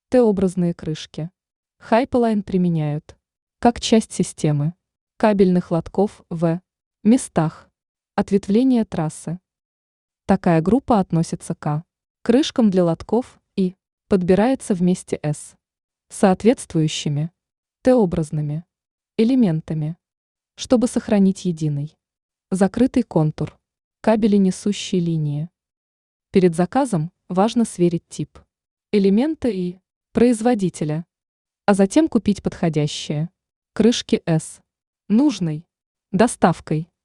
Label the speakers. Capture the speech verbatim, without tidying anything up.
Speaker 1: Т-образные крышки. Hyperline применяют как часть системы кабельных лотков в местах ответвления трассы. Такая группа относится к крышкам для лотков и подбирается вместе с соответствующими Т-образными элементами, чтобы сохранить единый закрытый контур кабелей несущей линии. Перед заказом важно сверить тип элемента и производителя, а затем купить подходящие крышки с нужной доставкой.